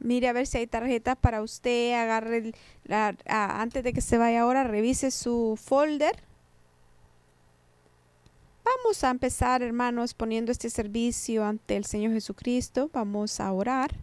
mire a ver si hay tarjetas para usted, agarre antes de que se vaya ahora, revise su folder. Vamos a empezar, hermanos, poniendo este servicio ante el Señor Jesucristo. Vamos a orar.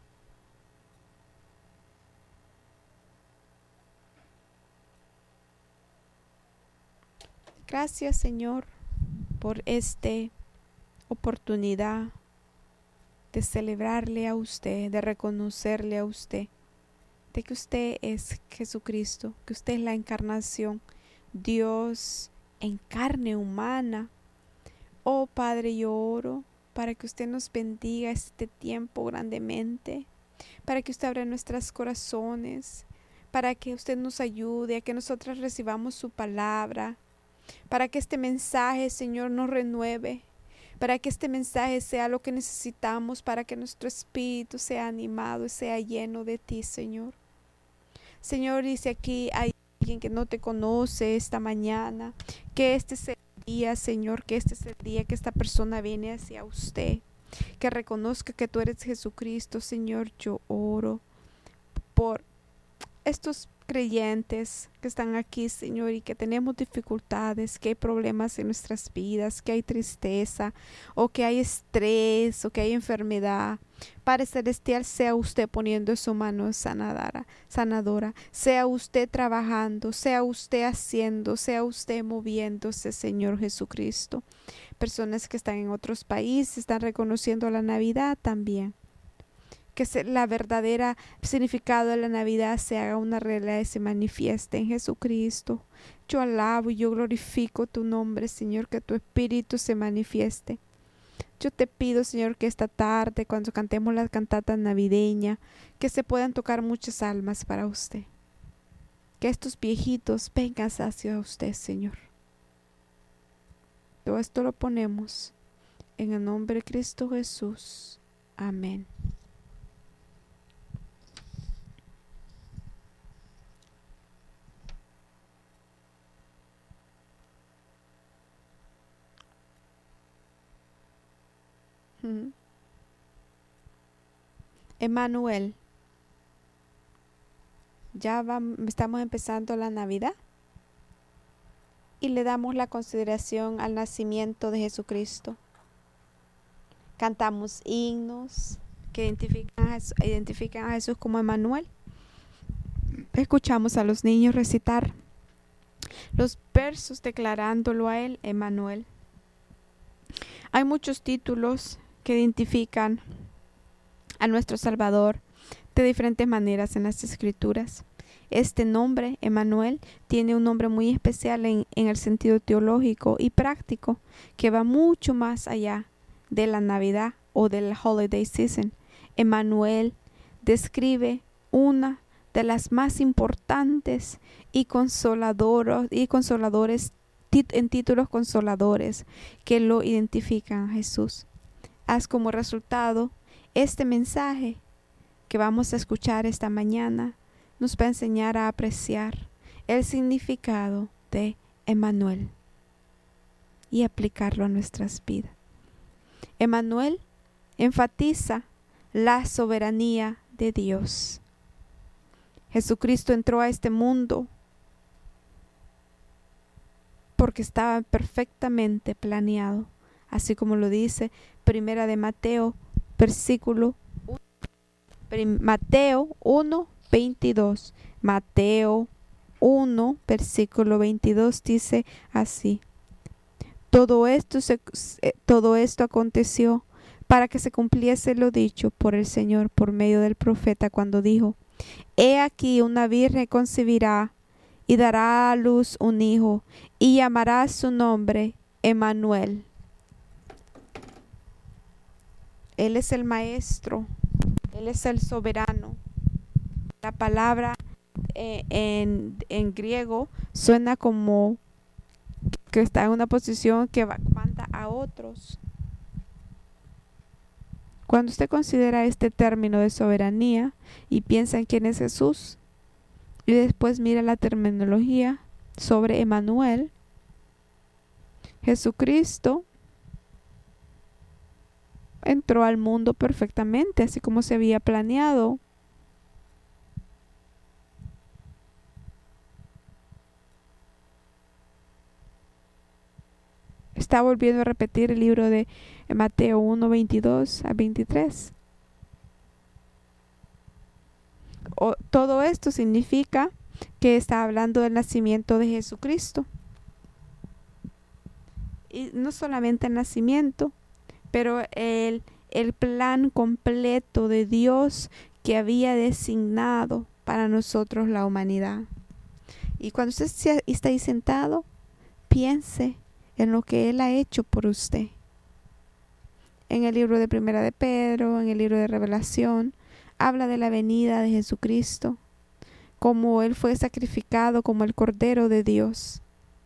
Gracias, Señor, por esta oportunidad de celebrarle a usted, de reconocerle a usted, de que usted es Jesucristo, que usted es la encarnación, Dios en carne humana. Oh Padre, yo oro para que usted nos bendiga este tiempo grandemente, para que usted abra nuestros corazones, para que usted nos ayude a que nosotros recibamos su palabra, para que este mensaje, Señor, nos renueve, para que este mensaje sea lo que necesitamos, para que nuestro espíritu sea animado y sea lleno de ti, Señor. Señor, dice aquí hay alguien que no te conoce esta mañana, que este es el día, Señor, que este es el día que esta persona viene hacia usted, que reconozca que tú eres Jesucristo. Señor, yo oro por estos creyentes que están aquí, Señor, y que tenemos dificultades, que hay problemas en nuestras vidas, que hay tristeza, o que hay estrés, o que hay enfermedad. Padre Celestial, sea usted poniendo su mano sanadora, sea usted trabajando, sea usted haciendo, sea usted moviéndose, Señor Jesucristo. Personas que están en otros países están reconociendo la Navidad también. Que la verdadera significado de la Navidad se haga una realidad y se manifieste en Jesucristo. Yo alabo y yo glorifico tu nombre, Señor, que tu Espíritu se manifieste. Yo te pido, Señor, que esta tarde, cuando cantemos la cantata navideña, que se puedan tocar muchas almas para usted. Que estos viejitos vengan hacia usted, Señor. Todo esto lo ponemos en el nombre de Cristo Jesús. Amén. Emmanuel, ya estamos empezando la Navidad y le damos la consideración al nacimiento de Jesucristo. Cantamos himnos que identifican a Jesús como Emmanuel. Escuchamos a los niños recitar los versos declarándolo a él, Emmanuel. Hay muchos títulos que identifican a nuestro Salvador de diferentes maneras en las Escrituras. Este nombre, Emmanuel, tiene un nombre muy especial en el sentido teológico y práctico, que va mucho más allá de la Navidad o del holiday season. Emmanuel describe una de las más importantes y consoladores en títulos consoladores que lo identifican a Jesús. Haz como resultado este mensaje que vamos a escuchar esta mañana nos va a enseñar a apreciar el significado de Emmanuel y aplicarlo a nuestras vidas. Emmanuel enfatiza la soberanía de Dios. Jesucristo entró a este mundo porque estaba perfectamente planeado, así como lo dice Primera de Mateo, Mateo 1:22. Mateo 1, versículo 22 dice así: todo esto aconteció para que se cumpliese lo dicho por el Señor por medio del profeta cuando dijo: He aquí una virgen concebirá y dará a luz un hijo y llamará su nombre Emmanuel. Él es el maestro, Él es el soberano. La palabra en griego suena como que está en una posición que manda a otros. Cuando usted considera este término de soberanía y piensa en quién es Jesús, y después mira la terminología sobre Emmanuel, Jesucristo entró al mundo perfectamente, así como se había planeado Está volviendo a repetir el libro de Mateo 1, 22 a 23. Todo esto significa que está hablando del nacimiento de Jesucristo. Y no solamente el nacimiento, pero el plan completo de Dios que había designado para nosotros la humanidad. Y cuando usted está ahí sentado, piense en lo que Él ha hecho por usted. En el libro de Primera de Pedro, en el libro de Revelación, habla de la venida de Jesucristo, como Él fue sacrificado como el Cordero de Dios.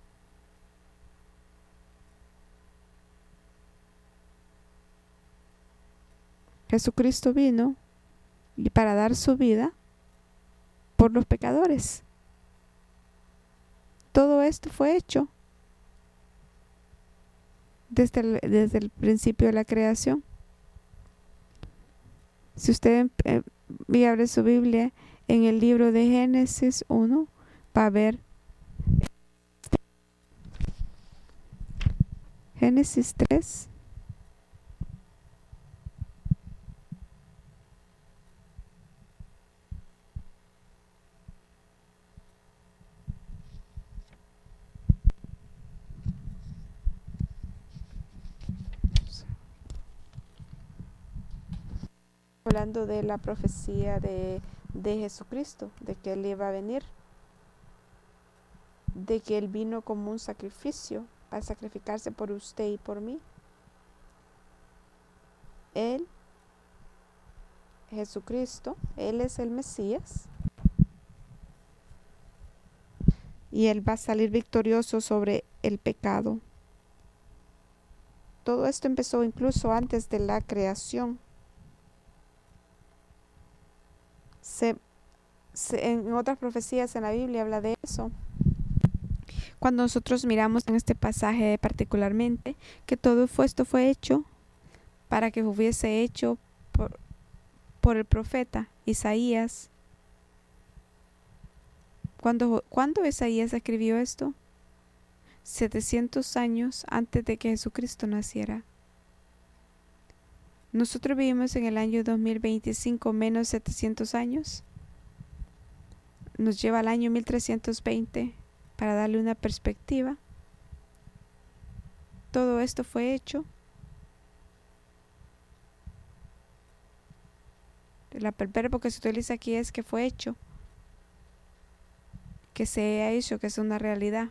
Jesucristo vino y para dar su vida por los pecadores. Todo esto fue hecho desde el principio de la creación. Si usted abre su Biblia en el libro de Génesis 1, va a ver Génesis 3. Hablando de la profecía de Jesucristo, de que Él iba a venir, de que Él vino como un sacrificio, para sacrificarse por usted y por mí. Él, Jesucristo, Él es el Mesías. Y Él va a salir victorioso sobre el pecado. Todo esto empezó incluso antes de la creación. En otras profecías en la Biblia habla de eso. Cuando nosotros miramos en este pasaje particularmente, que todo esto fue hecho para que hubiese hecho por el profeta Isaías. ¿Cuándo Isaías escribió esto? 700 años antes de que Jesucristo naciera. Nosotros vivimos en el año 2025 menos 700 años. Nos lleva al año 1320 para darle una perspectiva. Todo esto fue hecho. El verbo que se utiliza aquí es que fue hecho. Que se haya hecho, que es una realidad.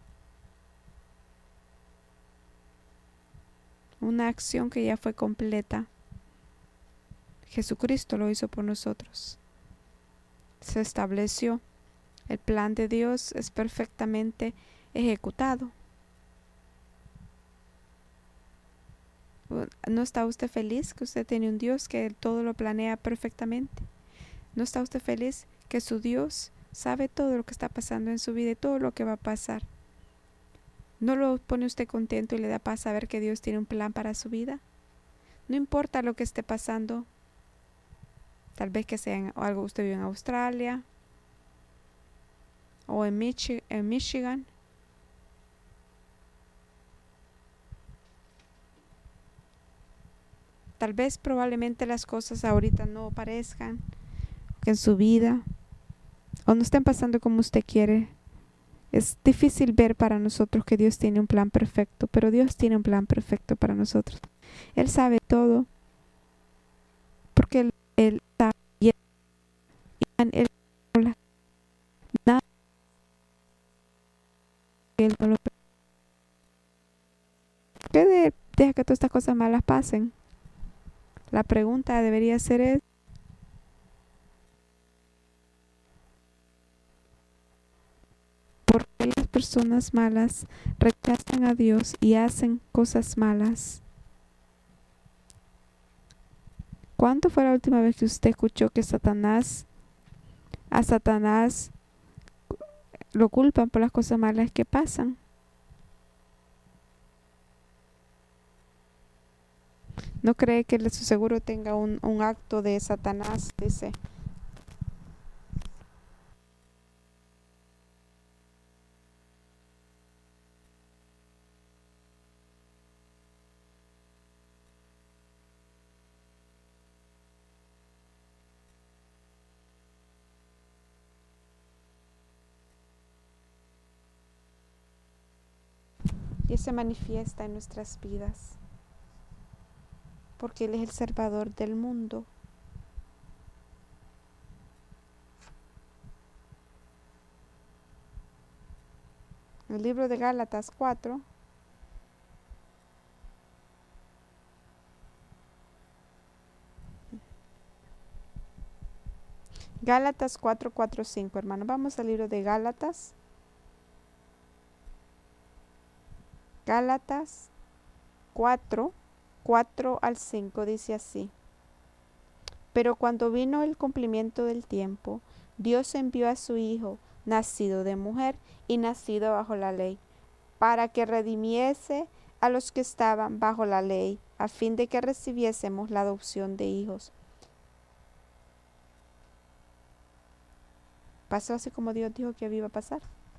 Una acción que ya fue completa. Jesucristo lo hizo por nosotros. Se estableció. El plan de Dios es perfectamente ejecutado. ¿No está usted feliz que usted tiene un Dios que todo lo planea perfectamente? ¿No está usted feliz que su Dios sabe todo lo que está pasando en su vida y todo lo que va a pasar? ¿No lo pone usted contento y le da paz saber que Dios tiene un plan para su vida? No importa lo que esté pasando. Tal vez que sea algo usted vive en Australia o en Michigan. Tal vez probablemente las cosas ahorita no parezcan que en su vida o no estén pasando como usted quiere. Es difícil ver para nosotros que Dios tiene un plan perfecto, pero Dios tiene un plan perfecto para nosotros. Él sabe todo porque Él sabe y Él habla. Nada que Él no lo permite. Deja que todas estas cosas malas pasen. La pregunta debería ser ¿por qué las personas malas rechazan a Dios y hacen cosas malas? ¿Cuándo fue la última vez que usted escuchó que a Satanás lo culpan por las cosas malas que pasan? ¿No cree que su seguro tenga un acto de Satanás? Dice. y se manifiesta en nuestras vidas, porque Él es el Salvador del mundo. El libro de Gálatas 4. Gálatas 4, 4, 5, hermano. Vamos al libro de Gálatas. Gálatas 4, 4 al 5 dice así. Pero cuando vino el cumplimiento del tiempo, Dios envió a su Hijo, nacido de mujer y nacido bajo la ley, para que redimiese a los que estaban bajo la ley, a fin de que recibiésemos la adopción de hijos. Pasó así como Dios dijo que iba a pasar.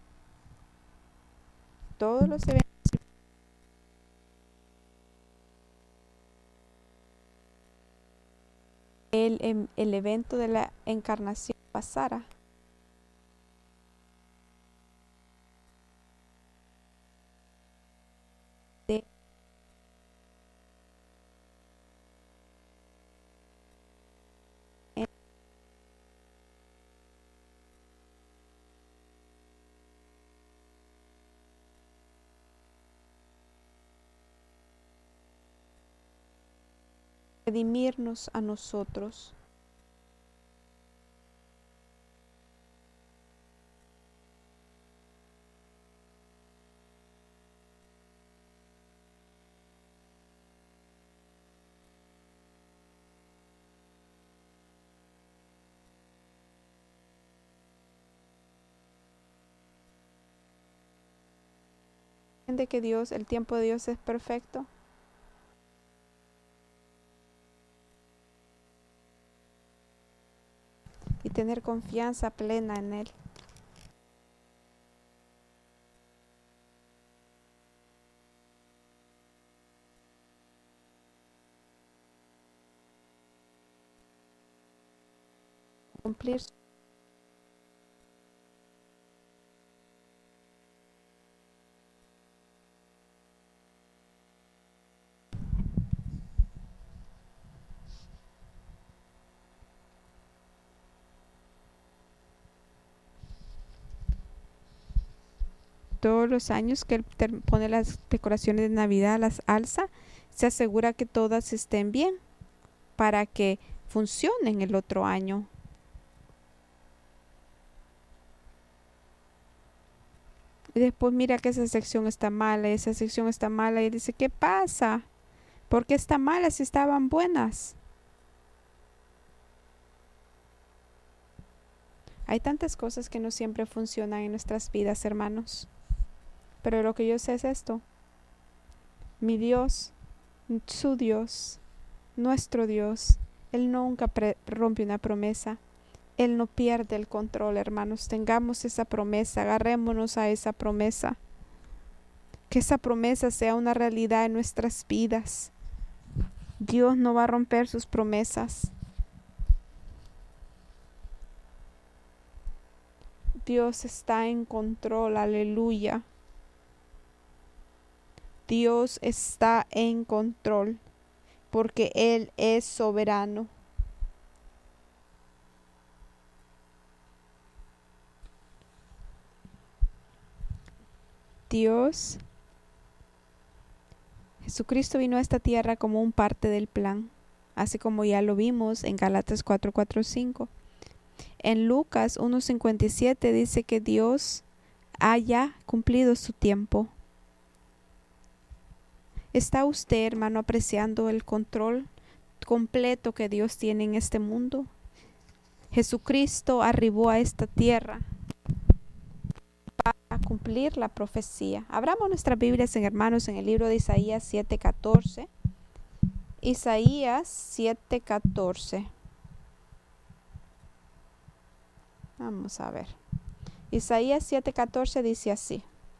Todos los eventos. El evento de la encarnación pasara. Redimirnos a nosotros. De que Dios, el tiempo de Dios es perfecto. Y tener confianza plena en Él. Cumplir todos los años que Él pone las decoraciones de Navidad, las alza, se asegura que todas estén bien para que funcionen el otro año. Y después mira que esa sección está mala, esa sección está mala y dice, ¿qué pasa? ¿Por qué está mala si estaban buenas? Hay tantas cosas que no siempre funcionan en nuestras vidas, hermanos. Pero lo que yo sé es esto. Mi Dios, su Dios, nuestro Dios, Él nunca rompe una promesa. Él no pierde el control, hermanos. Tengamos esa promesa, agarrémonos a esa promesa. Que esa promesa sea una realidad en nuestras vidas. Dios no va a romper sus promesas. Dios está en control, aleluya. Dios está en control porque Él es soberano. Dios, Jesucristo vino a esta tierra como un parte del plan, así como ya lo vimos en Gálatas 4, 4, 5. En Lucas 1:57 dice que Dios haya cumplido su tiempo. ¿Está usted, hermano, apreciando el control completo que Dios tiene en este mundo? Jesucristo arribó a esta tierra para cumplir la profecía. Abramos nuestras Biblias, hermanos, en el libro de Isaías 7:14. Isaías 7:14. Vamos a ver. Isaías 7:14 dice así.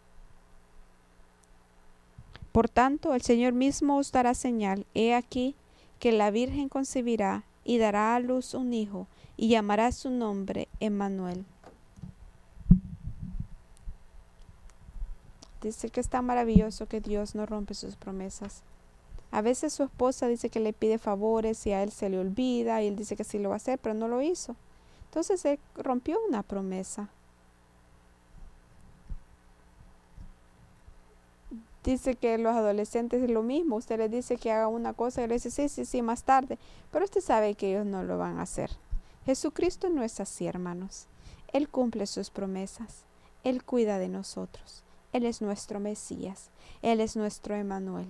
Por tanto, el Señor mismo os dará señal. He aquí que la Virgen concebirá y dará a luz un hijo y llamará su nombre Emmanuel. Dice que es tan maravilloso que Dios no rompe sus promesas. A veces su esposa dice que le pide favores y a él se le olvida y él dice que sí lo va a hacer, pero no lo hizo. Entonces él rompió una promesa. Dice que los adolescentes es lo mismo. Usted les dice que haga una cosa y le dice sí, más tarde. Pero usted sabe que ellos no lo van a hacer. Jesucristo no es así, hermanos. Él cumple sus promesas. Él cuida de nosotros. Él es nuestro Mesías. Él es nuestro Emmanuel.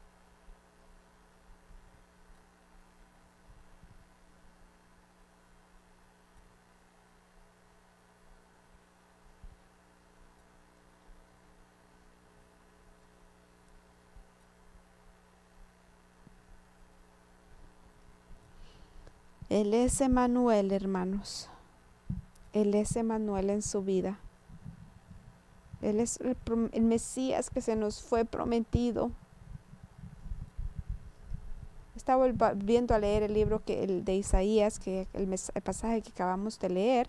Él es Emmanuel, hermanos. Él es Emmanuel en su vida. Él es el Mesías que se nos fue prometido. Estaba volviendo a leer el libro el de Isaías, que el pasaje que acabamos de leer.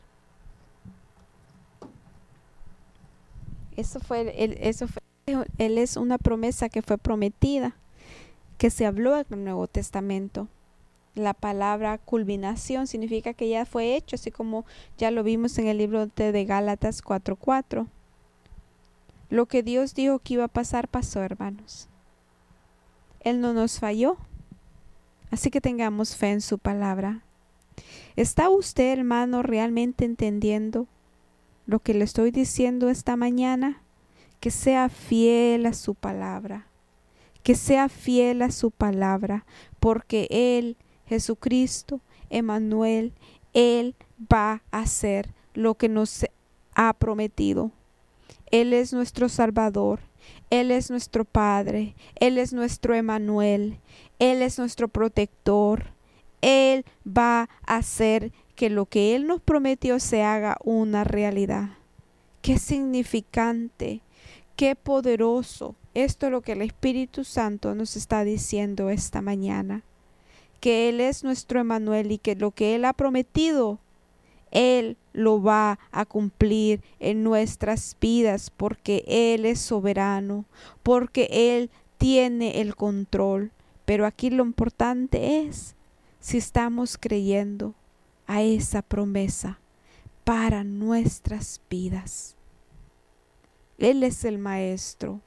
Él es una promesa que fue prometida, que se habló en el Nuevo Testamento. La palabra culminación significa que ya fue hecho, así como ya lo vimos en el libro de Gálatas 4:4. Lo que Dios dijo que iba a pasar, pasó, hermanos. Él no nos falló. Así que tengamos fe en su palabra. ¿Está usted, hermano, realmente entendiendo lo que le estoy diciendo esta mañana? Que sea fiel a su palabra. Que sea fiel a su palabra, porque Él, Jesucristo, Emmanuel, Él va a hacer lo que nos ha prometido. Él es nuestro Salvador. Él es nuestro Padre. Él es nuestro Emmanuel. Él es nuestro protector. Él va a hacer que lo que Él nos prometió se haga una realidad. Qué significante, qué poderoso. Esto es lo que el Espíritu Santo nos está diciendo esta mañana. Que Él es nuestro Emmanuel y que lo que Él ha prometido, Él lo va a cumplir en nuestras vidas, porque Él es soberano, porque Él tiene el control. Pero aquí lo importante es si estamos creyendo a esa promesa para nuestras vidas. Él es el Maestro.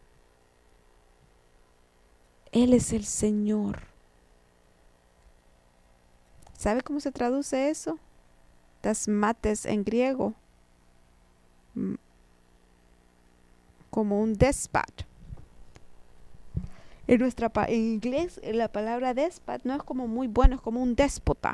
Él es el Señor. ¿Sabe cómo se traduce eso? Das mates en griego. Como un despot. En inglés la palabra despot no es como muy bueno, es como un déspota.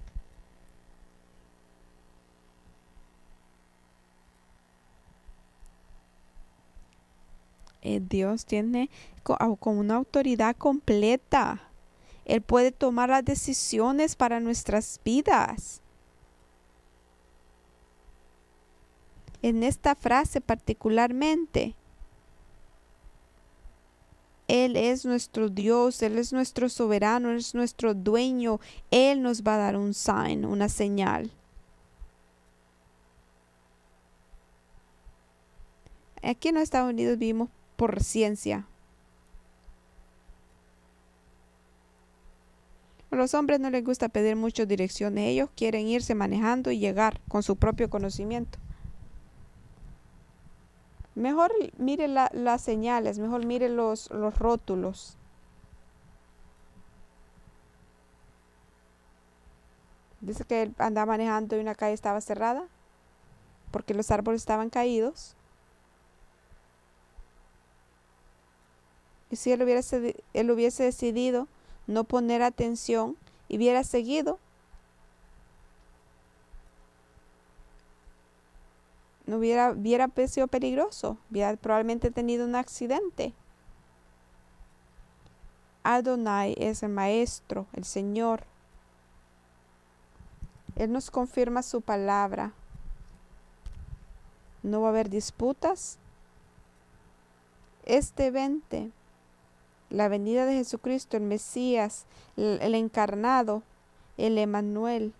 Dios tiene con una autoridad completa. Él puede tomar las decisiones para nuestras vidas. En esta frase particularmente, Él es nuestro Dios, Él es nuestro soberano, Él es nuestro dueño. Él nos va a dar un sign, una señal. Aquí en los Estados Unidos vivimos por ciencia. A los hombres no les gusta pedir muchas direcciones. Ellos quieren irse manejando y llegar con su propio conocimiento. Mejor mire las señales, mejor mire los rótulos. Dice que él andaba manejando y una calle estaba cerrada porque los árboles estaban caídos. Y si él hubiese decidido no poner atención y hubiera seguido, no hubiera sido peligroso, hubiera probablemente tenido un accidente. Adonai es el Maestro, el Señor. Él nos confirma su palabra. No va a haber disputas. Este 20, la venida de Jesucristo, el Mesías, el encarnado, el Emmanuel,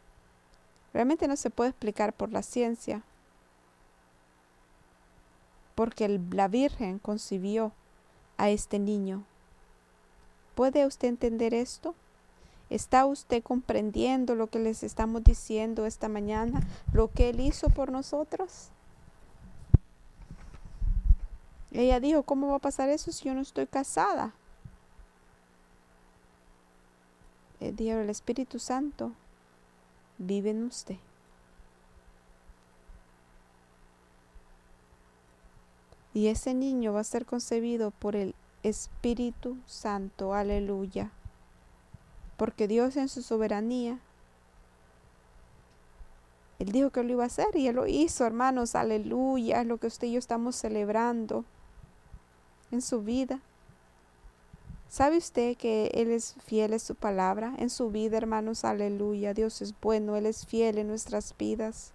realmente no se puede explicar por la ciencia. porque la Virgen concibió a este niño. ¿Puede usted entender esto? ¿Está usted comprendiendo lo que les estamos diciendo esta mañana? Lo que Él hizo por nosotros. Ella dijo, ¿cómo va a pasar eso si yo no estoy casada? Dijo, el Espíritu Santo vive en usted. Y ese niño va a ser concebido por el Espíritu Santo. Aleluya. Porque Dios en su soberanía, Él dijo que lo iba a hacer y Él lo hizo, hermanos. Aleluya. Es lo que usted y yo estamos celebrando en su vida. ¿Sabe usted que Él es fiel a su palabra en su vida, hermanos? Aleluya. Dios es bueno. Él es fiel en nuestras vidas.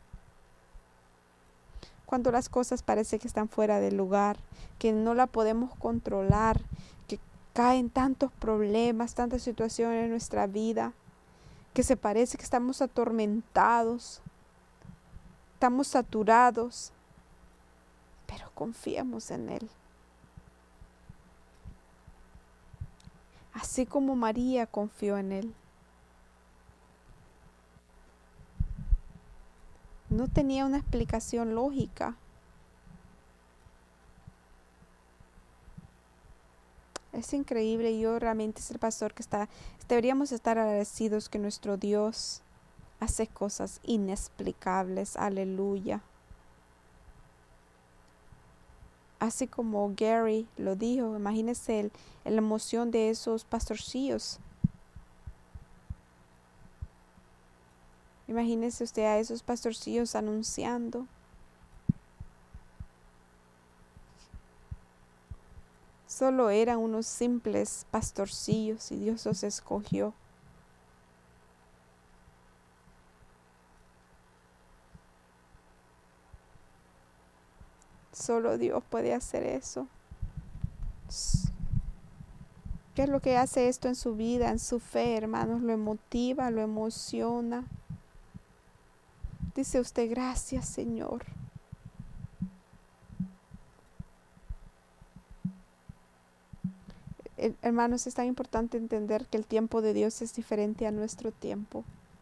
Cuando las cosas parece que están fuera de lugar, que no la podemos controlar, que caen tantos problemas, tantas situaciones en nuestra vida, que se parece que estamos atormentados, estamos saturados, pero confiemos en Él. Así como María confió en Él. No tenía una explicación lógica. Es increíble. Yo realmente es el pastor que deberíamos estar agradecidos que nuestro Dios hace cosas inexplicables. Aleluya. Así como Gary lo dijo, imagínese la emoción de esos pastorcillos. Imagínese usted a esos pastorcillos anunciando. Solo eran unos simples pastorcillos y Dios los escogió. Solo Dios puede hacer eso. ¿Qué es lo que hace esto en su vida, en su fe, hermanos? Lo motiva, lo emociona. Dice usted, gracias, Señor. Hermanos, es tan importante entender que el tiempo de Dios es diferente a nuestro tiempo.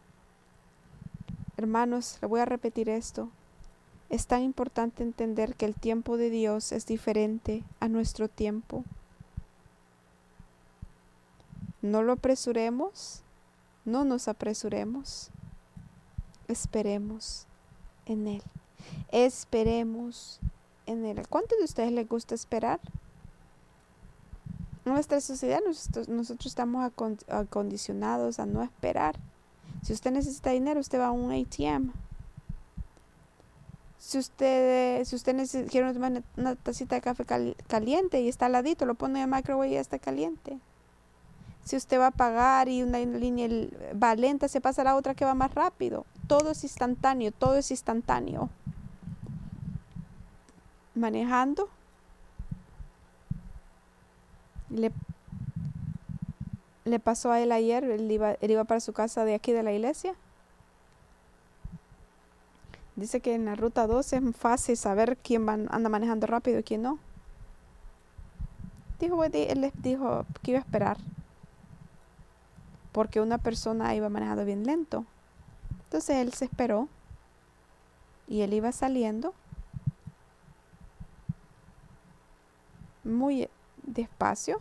Hermanos, le voy a repetir esto. Es tan importante entender que el tiempo de Dios es diferente a nuestro tiempo. No lo apresuremos, no nos apresuremos. Esperemos en Él. Esperemos en Él. ¿Cuántos de ustedes les gusta esperar? En nuestra sociedad nosotros estamos acondicionados a no esperar. Si usted necesita dinero, usted va a un ATM. Si usted quiere una tacita de café caliente y está al ladito, lo pone en el microwave y ya está caliente. Si usted va a pagar y una línea va lenta, se pasa a la otra que va más rápido. Todo es instantáneo, todo es instantáneo. Manejando, le pasó a él ayer, él iba para su casa de aquí de la iglesia. Dice que en la ruta 12 es fácil saber quién anda manejando rápido y quién no. Él les dijo que iba a esperar, porque una persona iba manejando bien lento. Entonces él se esperó y él iba saliendo muy despacio.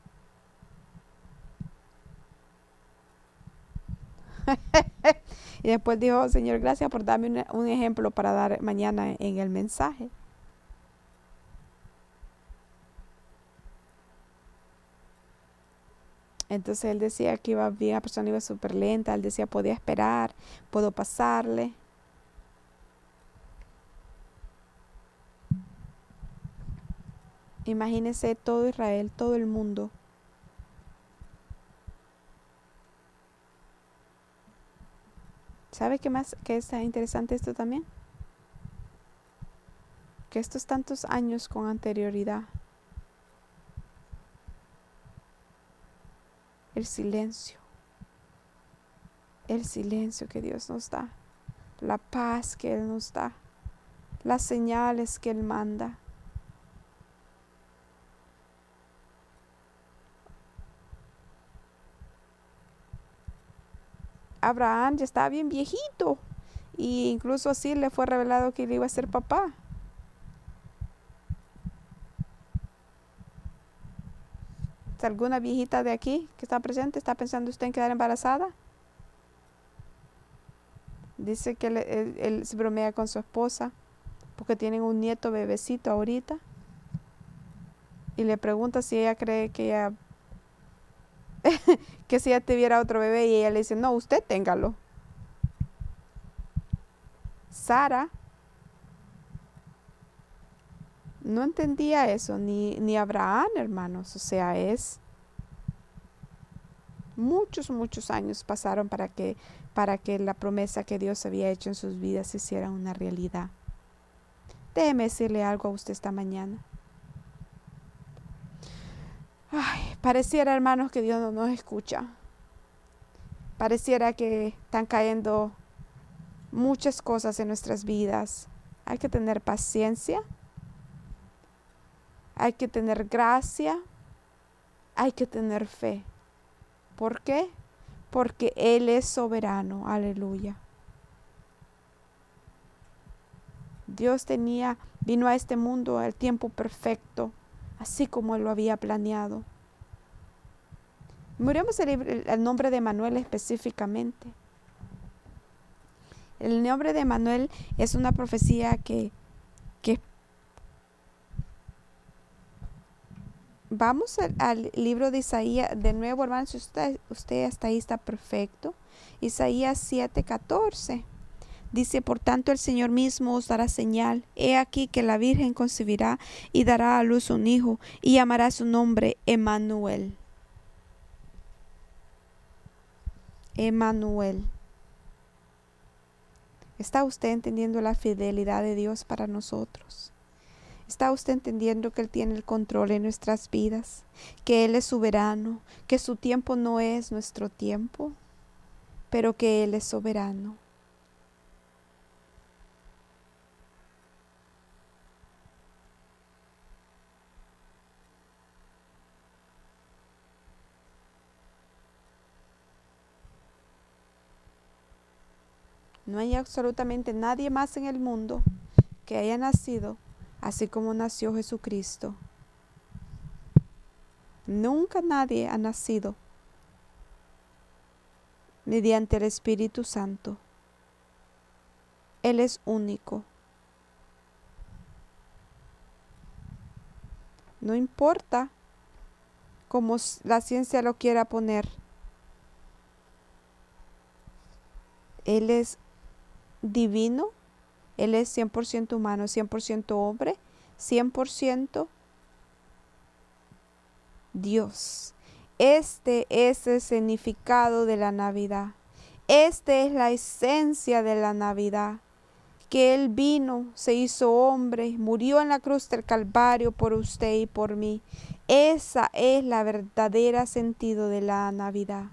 Y después dijo, Señor, gracias por darme un ejemplo para dar mañana en el mensaje. Entonces él decía que iba bien, la persona iba súper lenta. Él decía, podía esperar, puedo pasarle. Imagínese todo Israel, todo el mundo. ¿Sabe qué más que es interesante esto también? Que estos tantos años con anterioridad, el silencio que Dios nos da, la paz que Él nos da, las señales que Él manda, Abraham ya estaba bien viejito. Y incluso así le fue revelado que él iba a ser papá. Si alguna viejita de aquí que está presente está pensando usted en quedar embarazada, dice que él se bromea con su esposa porque tienen un nieto bebecito ahorita. Y le pregunta si ella cree que ella que si ella tuviera otro bebé, y ella le dice, no, usted téngalo. Sara no entendía eso, ni Abraham, hermanos. O sea, muchos años pasaron para que la promesa que Dios había hecho en sus vidas se hiciera una realidad. Déjeme decirle algo a usted esta mañana. Ay, pareciera, hermanos, que Dios no nos escucha. Pareciera que están cayendo muchas cosas en nuestras vidas. Hay que tener paciencia. Hay que tener gracia. Hay que tener fe. ¿Por qué? Porque Él es soberano. Aleluya. Dios vino a este mundo al tiempo perfecto, así como Él lo había planeado. Miremos el nombre de Manuel específicamente. El nombre de Manuel es una profecía que vamos al libro de Isaías, de nuevo, hermanos, si usted hasta ahí está perfecto. Isaías 7:14. Dice, por tanto el Señor mismo os dará señal. He aquí que la Virgen concebirá y dará a luz un hijo y llamará su nombre Emmanuel. Emmanuel. ¿Está usted entendiendo la fidelidad de Dios para nosotros? ¿Está usted entendiendo que Él tiene el control en nuestras vidas? Que Él es soberano, que su tiempo no es nuestro tiempo, pero que Él es soberano. No hay absolutamente nadie más en el mundo que haya nacido así como nació Jesucristo. Nunca nadie ha nacido mediante el Espíritu Santo. Él es único. No importa cómo la ciencia lo quiera poner. Él es divino. Él es 100% humano, 100% hombre, 100% Dios. Este es el significado de la Navidad. Esta es la esencia de la Navidad. Que Él vino, se hizo hombre, murió en la cruz del Calvario por usted y por mí. Esa es la verdadera sentido de la Navidad.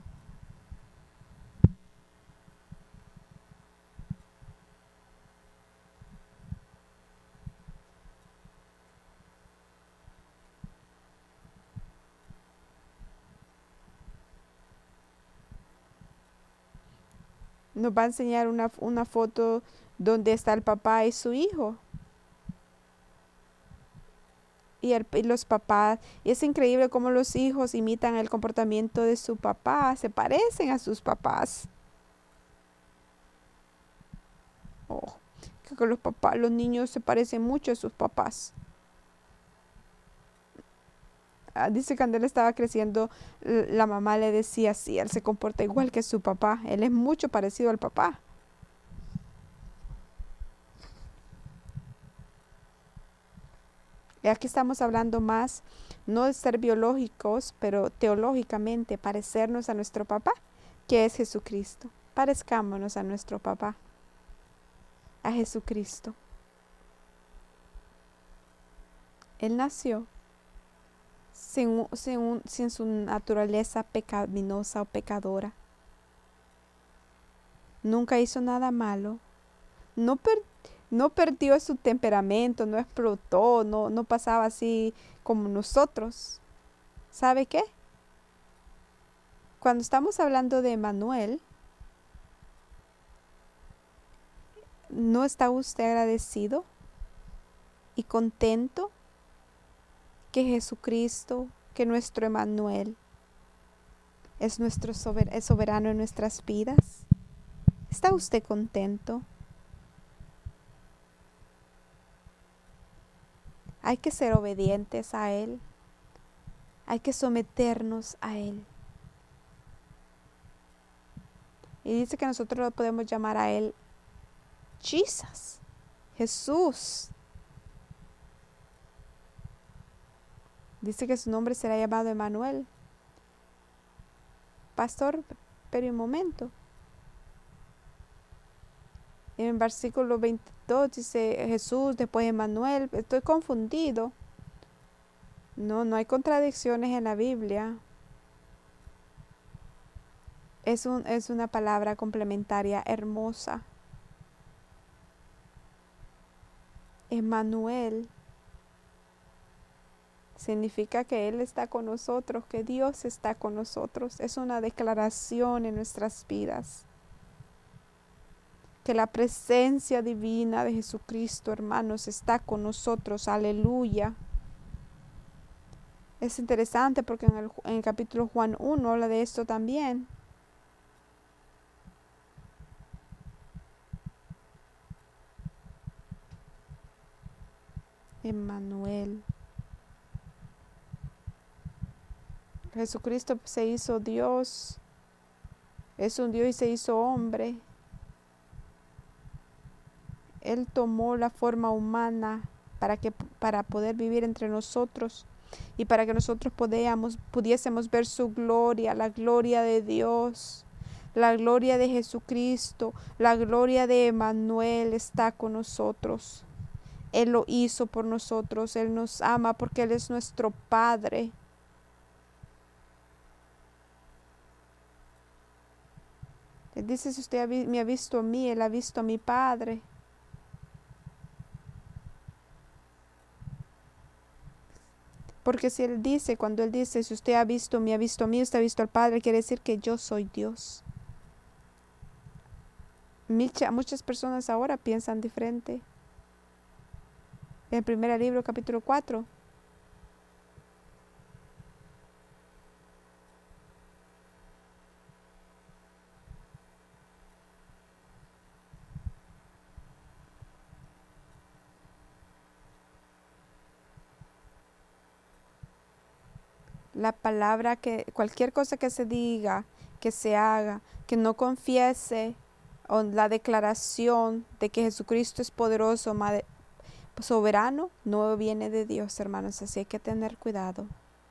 Nos va a enseñar una foto donde está el papá y su hijo. Y los papás, y es increíble cómo los hijos imitan el comportamiento de su papá, se parecen a sus papás. Oh, que los niños se parecen mucho a sus papás. Dice que cuando él estaba creciendo, la mamá le decía, sí, él se comporta igual que su papá, él es mucho parecido al papá. Y aquí estamos hablando más, no de ser biológicos, pero teológicamente parecernos a nuestro papá, que es Jesucristo. Parezcámonos a nuestro papá, a Jesucristo. Él nació sin su naturaleza pecaminosa o pecadora. Nunca hizo nada malo. No perdió su temperamento, no explotó, no pasaba así como nosotros. ¿Sabe qué? Cuando estamos hablando de Emmanuel, ¿No está usted agradecido y contento que Jesucristo, que nuestro Emmanuel, es nuestro soberano en nuestras vidas? ¿Está usted contento? Hay que ser obedientes a Él. Hay que someternos a Él. Y dice que nosotros lo podemos llamar a Él Jesus, Jesús. Dice que su nombre será llamado Emmanuel. Pastor, pero un momento. En el versículo 22 dice Jesús, después Emmanuel. Estoy confundido. No hay contradicciones en la Biblia. Es una palabra complementaria hermosa. Emmanuel significa que Él está con nosotros, que Dios está con nosotros. Es una declaración en nuestras vidas. Que la presencia divina de Jesucristo, hermanos, está con nosotros. Aleluya. Es interesante porque en el capítulo Juan 1 habla de esto también. Emmanuel. Jesucristo se hizo Dios. Es un Dios y se hizo hombre. Él tomó la forma humana para poder vivir entre nosotros y para que nosotros pudiésemos ver su gloria, la gloria de Dios, la gloria de Jesucristo, la gloria de Emmanuel está con nosotros. Él lo hizo por nosotros, Él nos ama porque Él es nuestro Padre. Él dice, si usted me ha visto a mí, Él ha visto a mi Padre. Porque si cuando Él dice, si usted me ha visto a mí, usted ha visto al Padre, quiere decir que yo soy Dios. Muchas personas ahora piensan diferente. En el primer libro, capítulo 4. La palabra cualquier cosa que se diga, que se haga, que no confiese o la declaración de que Jesucristo es poderoso, soberano, no viene de Dios, hermanos, así hay que tener cuidado.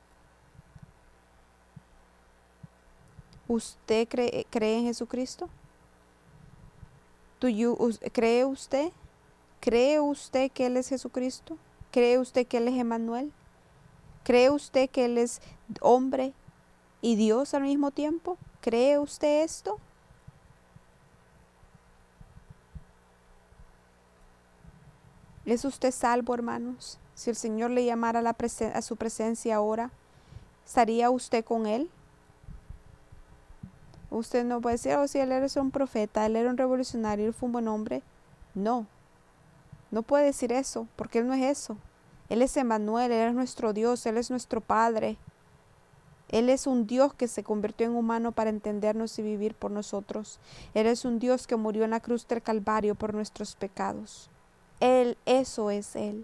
¿Usted cree en Jesucristo? ¿Cree usted? ¿Cree usted que Él es Jesucristo? ¿Cree usted que Él es Emmanuel? ¿Cree usted que Él es hombre y Dios al mismo tiempo? ¿Cree usted esto? ¿Es usted salvo, hermanos? Si el Señor le llamara a su presencia ahora, ¿estaría usted con Él? Usted no puede decir, si Él era un profeta, Él era un revolucionario, Él fue un buen hombre. No puede decir eso, porque Él no es eso. Él es Emmanuel, Él es nuestro Dios, Él es nuestro Padre. Él es un Dios que se convirtió en humano para entendernos y vivir por nosotros. Él es un Dios que murió en la cruz del Calvario por nuestros pecados. Eso es Él.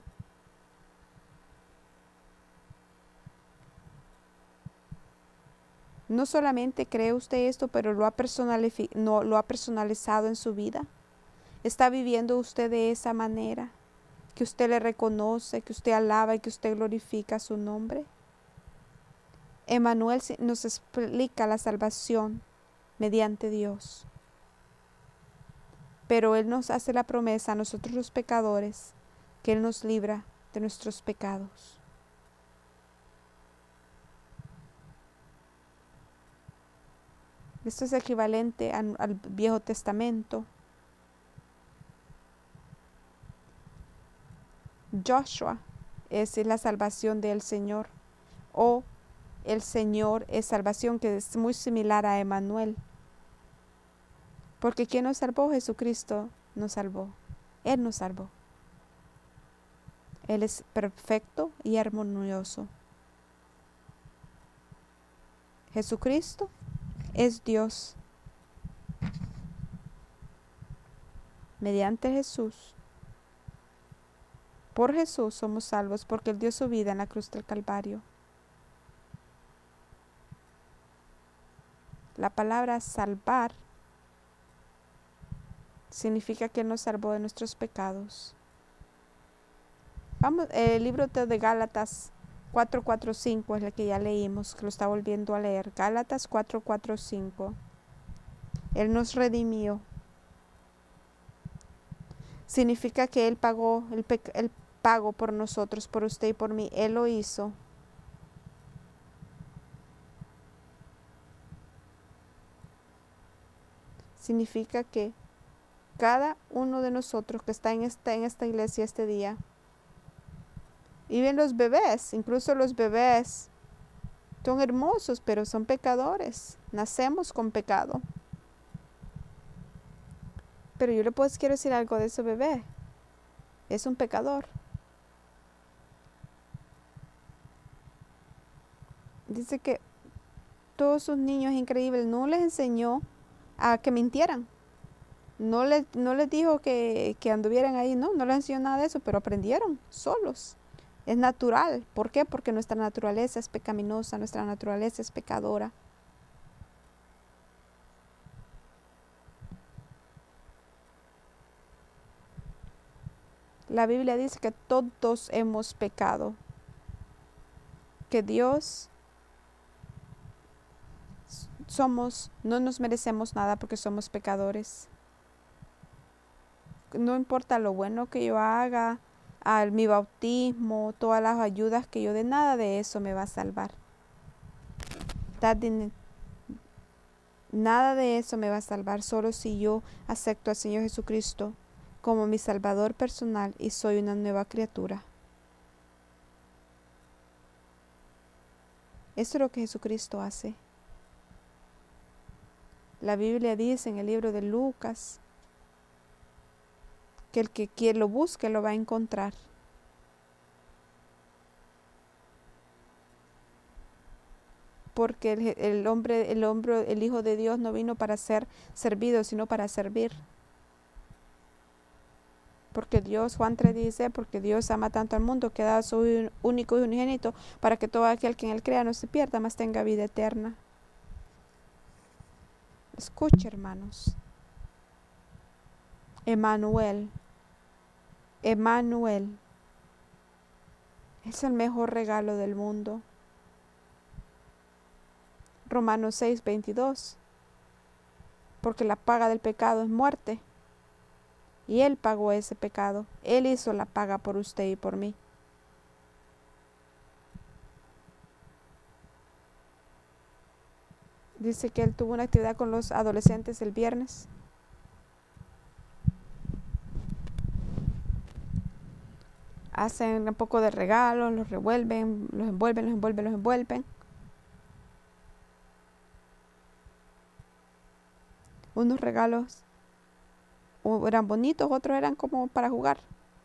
No solamente cree usted esto, pero lo ha personalizado en su vida. ¿Está viviendo usted de esa manera? Que usted le reconoce, que usted alaba y que usted glorifica su nombre. Emmanuel nos explica la salvación mediante Dios. Pero Él nos hace la promesa a nosotros los pecadores, que Él nos libra de nuestros pecados. Esto es equivalente al Viejo Testamento. Joshua es la salvación del Señor, o el Señor es salvación, que es muy similar a Emmanuel. Porque ¿quién nos salvó? Jesucristo nos salvó. Él nos salvó. Él es perfecto y armonioso. Jesucristo es Dios. Mediante Jesús, por Jesús somos salvos, porque Él dio su vida en la cruz del Calvario. La palabra salvar significa que Él nos salvó de nuestros pecados. Vamos, el libro de Gálatas 4:4-5 es el que ya leímos, que lo está volviendo a leer. Gálatas 4:4-5. Él nos redimió. Significa que Él pagó el pago por nosotros, por usted y por mí. Él lo hizo. Significa que cada uno de nosotros que está en esta iglesia este día, y bien los bebés, incluso los bebés son hermosos, pero son pecadores. Nacemos con pecado. Pero yo quiero decir algo de ese bebé. Es un pecador. Dice que todos sus niños increíbles no les enseñó a que mintieran. No les dijo que anduvieran ahí, no les enseñó nada de eso, pero aprendieron solos. Es natural. ¿Por qué? Porque nuestra naturaleza es pecaminosa, nuestra naturaleza es pecadora. La Biblia dice que todos hemos pecado, que Dios no nos merecemos nada porque somos pecadores. No importa lo bueno que yo haga, mi bautismo, todas las ayudas que yo dé, nada de eso me va a salvar. Nada de eso me va a salvar, solo si yo acepto al Señor Jesucristo como mi Salvador personal y soy una nueva criatura. Eso es lo que Jesucristo hace. La Biblia dice en el libro de Lucas que el que lo busque lo va a encontrar. Porque el Hijo de Dios no vino para ser servido, sino para servir. Porque Juan 3 dice, porque Dios ama tanto al mundo que ha dado a su único y unigénito para que todo aquel que en él crea no se pierda, mas tenga vida eterna. Escuche, hermanos. Emmanuel es el mejor regalo del mundo. Romanos 6:22. Porque la paga del pecado es muerte. Y Él pagó ese pecado. Él hizo la paga por usted y por mí. Dice que Él tuvo una actividad con los adolescentes el viernes. Hacen un poco de regalos, los revuelven, los envuelven. Unos regalos eran bonitos, otros eran como para jugar.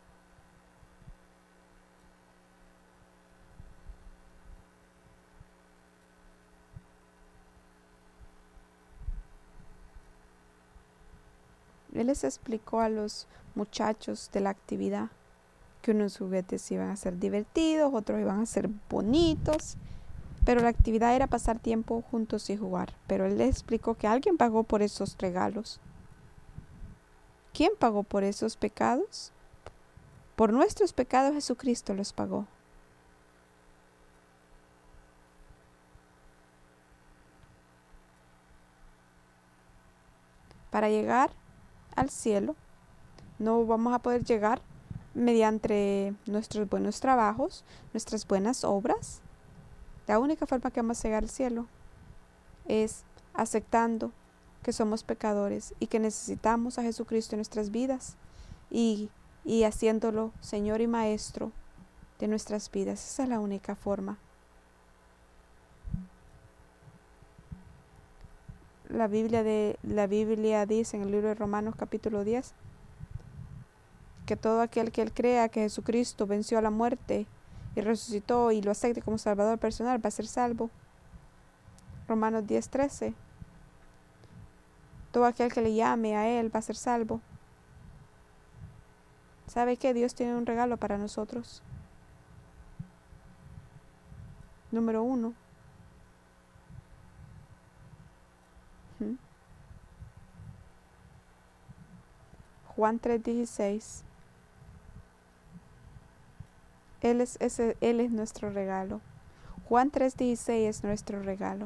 Él les explicó a los muchachos de la actividad que unos juguetes iban a ser divertidos, otros iban a ser bonitos, pero la actividad era pasar tiempo juntos y jugar. Pero él les explicó que alguien pagó por esos regalos. ¿Quién pagó por esos pecados? Por nuestros pecados Jesucristo los pagó. Para llegar al cielo, no vamos a poder llegar mediante nuestros buenos trabajos, nuestras buenas obras. La única forma que vamos a llegar al cielo es aceptando que somos pecadores y que necesitamos a Jesucristo en nuestras vidas y haciéndolo Señor y Maestro de nuestras vidas. Esa es la única forma. La Biblia dice en el libro de Romanos capítulo 10 que todo aquel que él crea que Jesucristo venció a la muerte y resucitó y lo acepte como Salvador personal va a ser salvo. Romanos 10:13. Todo aquel que le llame a él va a ser salvo. ¿Sabe qué? Dios tiene un regalo para nosotros. Número 1. Juan 3:16. Él es nuestro regalo. Juan 3:16 es nuestro regalo.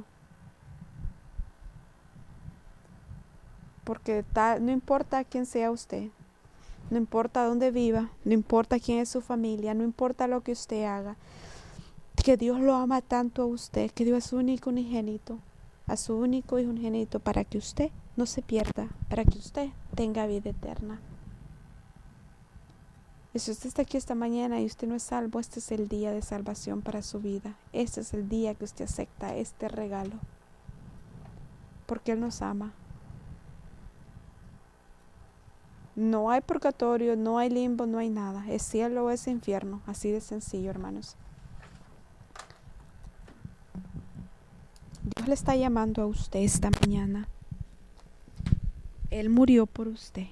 Porque no importa quién sea usted, no importa dónde viva, no importa quién es su familia, no importa lo que usted haga, que Dios lo ama tanto a usted, que dio a su único unigénito, a su único hijo unigénito, para que usted no se pierda, para que usted tenga vida eterna. Y si usted está aquí esta mañana y usted no es salvo, este es el día de salvación para su vida. Este es el día que usted acepta este regalo, porque Él nos ama. No hay purgatorio, no hay limbo, no hay nada. Es cielo o es infierno. Así de sencillo, hermanos. Dios le está llamando a usted esta mañana. Él murió por usted.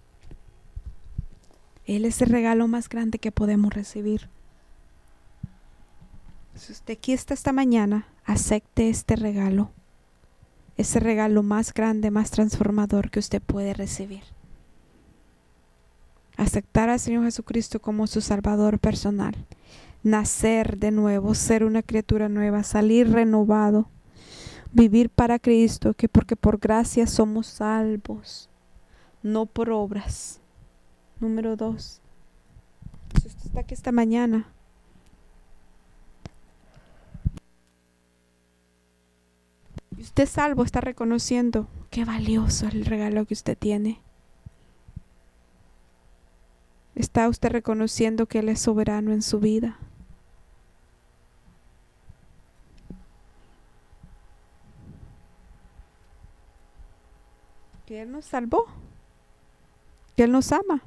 Él es el regalo más grande que podemos recibir. Si usted aquí está esta mañana, acepte este regalo. Ese regalo más grande, más transformador que usted puede recibir. Aceptar al Señor Jesucristo como su Salvador personal. Nacer de nuevo, ser una criatura nueva, salir renovado. Vivir para Cristo, que porque por gracia somos salvos, no por obras. Número 2. Si usted está aquí esta mañana, y usted salvo, está reconociendo qué valioso es el regalo que usted tiene. Está usted reconociendo que Él es soberano en su vida. Que Él nos salvó, que Él nos ama.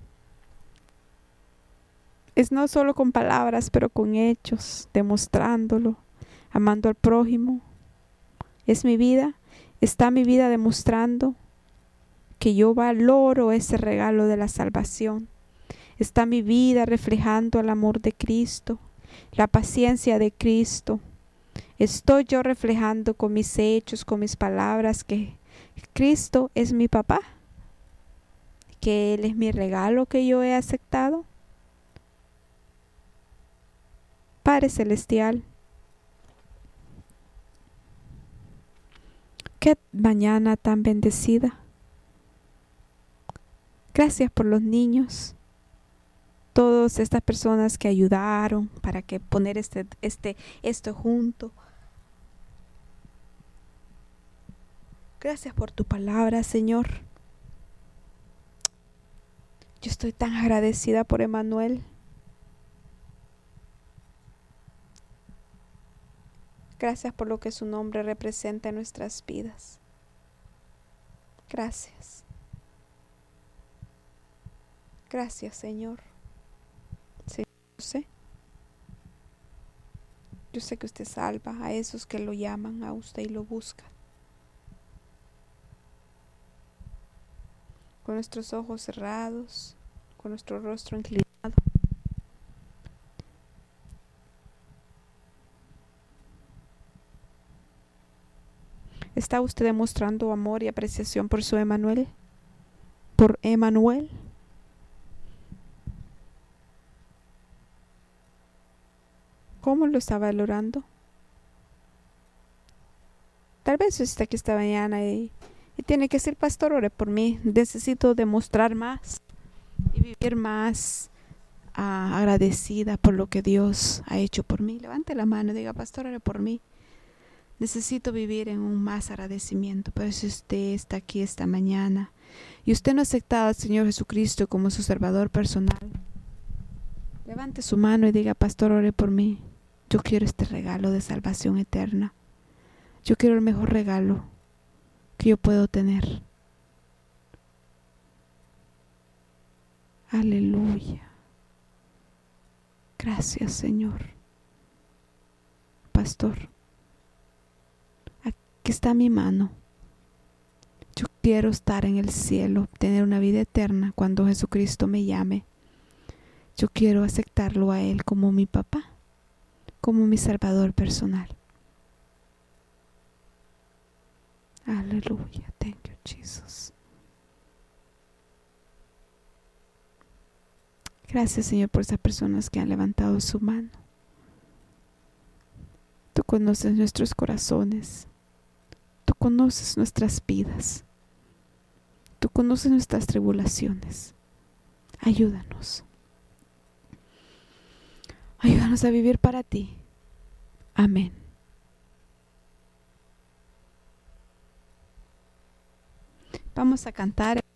Es no solo con palabras, pero con hechos, demostrándolo, amando al prójimo. Es mi vida, está mi vida demostrando que yo valoro ese regalo de la salvación. Está mi vida reflejando el amor de Cristo, la paciencia de Cristo. Estoy yo reflejando con mis hechos, con mis palabras, que Cristo es mi papá, que Él es mi regalo que yo he aceptado. Padre Celestial, qué mañana tan bendecida. Gracias por los niños, todas estas personas que ayudaron para que poner esto junto. Gracias por tu palabra, Señor. Yo estoy tan agradecida por Emanuel. Gracias por lo que su nombre representa en nuestras vidas. Gracias. Gracias, Señor. Sí, yo sé que usted salva a esos que lo llaman a usted y lo buscan. Con nuestros ojos cerrados, con nuestro rostro inclinado. ¿Está usted demostrando amor y apreciación por su Emanuel? ¿Por Emanuel? ¿Cómo lo está valorando? Tal vez usted está aquí esta mañana y tiene que decir: pastor, ore por mí. Necesito demostrar más y vivir más agradecida por lo que Dios ha hecho por mí. Levante la mano y diga: pastor, ore por mí. Necesito vivir en un más agradecimiento. Pero si usted está aquí esta mañana y usted no ha aceptado al Señor Jesucristo como su Salvador personal, levante su mano y diga: pastor, ore por mí. Yo quiero este regalo de salvación eterna. Yo quiero el mejor regalo que yo puedo tener. Aleluya. Gracias, Señor. Pastor, aquí está mi mano. Yo quiero estar en el cielo, tener una vida eterna cuando Jesucristo me llame. Yo quiero aceptarlo a Él como mi papá, como mi Salvador personal. Aleluya. Thank you, Jesus. Gracias, Señor, por esas personas que han levantado su mano. Tú conoces nuestros corazones. Tú conoces nuestras vidas. Tú conoces nuestras tribulaciones. Ayúdanos. Ayúdanos a vivir para ti. Amén. Vamos a cantar.